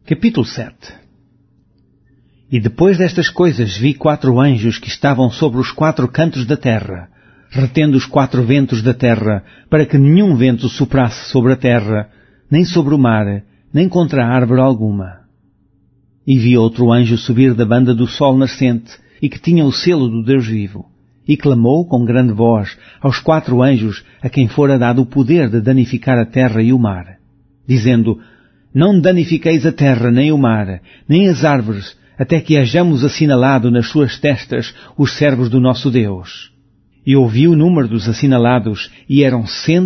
Capítulo 7. E depois destas coisas vi 4 anjos que estavam sobre os 4 cantos da terra, retendo os 4 ventos da terra, para que nenhum vento soprasse sobre a terra, nem sobre o mar, nem contra árvore alguma. E vi outro anjo subir da banda do sol nascente, e que tinha o selo do Deus vivo, e clamou com grande voz aos 4 anjos a quem fora dado o poder de danificar a terra e o mar, dizendo: Não danifiqueis a terra, nem o mar, nem as árvores, até que hajamos assinalado nas suas testas os servos do nosso Deus. E ouvi o número dos assinalados, e eram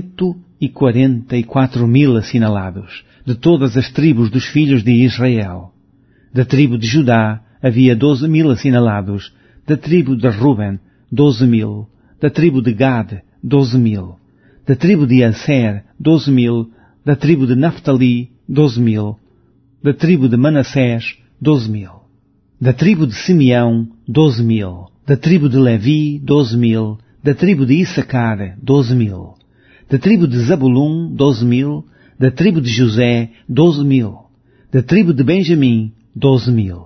144.000 assinalados, de todas as tribos dos filhos de Israel. Da tribo de Judá havia 12.000 assinalados, da tribo de Ruben 12.000, da tribo de Gad 12.000, da tribo de Aser 12.000, da tribo de Naftali 12.000, da tribo de Manassés 12.000, da tribo de Simeão 12.000, da tribo de Levi 12.000, da tribo de Issacar 12.000, da tribo de Zabulum 12.000, da tribo de José 12.000, da tribo de Benjamim 12.000.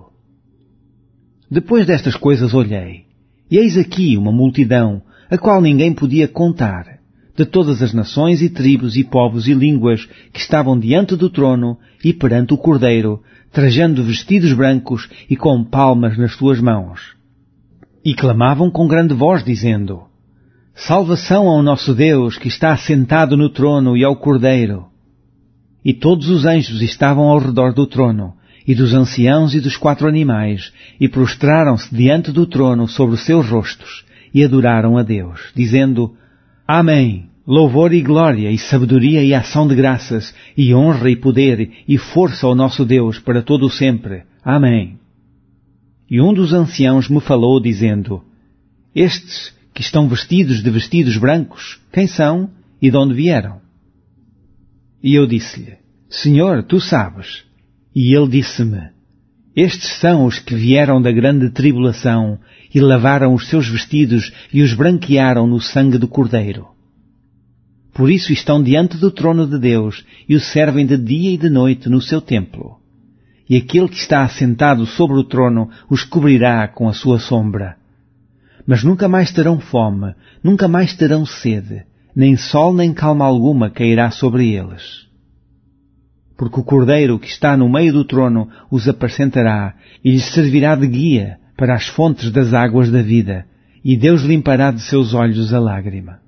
Depois destas coisas olhei, e eis aqui uma multidão, a qual ninguém podia contar, de todas as nações e tribos e povos e línguas que estavam diante do trono e perante o Cordeiro, trajando vestidos brancos e com palmas nas suas mãos. E clamavam com grande voz, dizendo: Salvação ao nosso Deus, que está assentado no trono, e ao Cordeiro. E todos os anjos estavam ao redor do trono, e dos anciãos e dos 4 animais, e prostraram-se diante do trono sobre os seus rostos, e adoraram a Deus, dizendo: Amém, louvor e glória, e sabedoria e ação de graças, e honra e poder, e força ao nosso Deus para todo o sempre. Amém. E um dos anciãos me falou, dizendo: Estes que estão vestidos de vestidos brancos, quem são e de onde vieram? E eu disse-lhe: Senhor, tu sabes. E ele disse-me: Estes são os que vieram da grande tribulação e lavaram os seus vestidos e os branquearam no sangue do Cordeiro. Por isso estão diante do trono de Deus e o servem de dia e de noite no seu templo. E aquele que está assentado sobre o trono os cobrirá com a sua sombra. Mas nunca mais terão fome, nunca mais terão sede, nem sol nem calma alguma cairá sobre eles. Porque o Cordeiro que está no meio do trono os apacentará e lhes servirá de guia para as fontes das águas da vida, e Deus limpará de seus olhos a lágrima.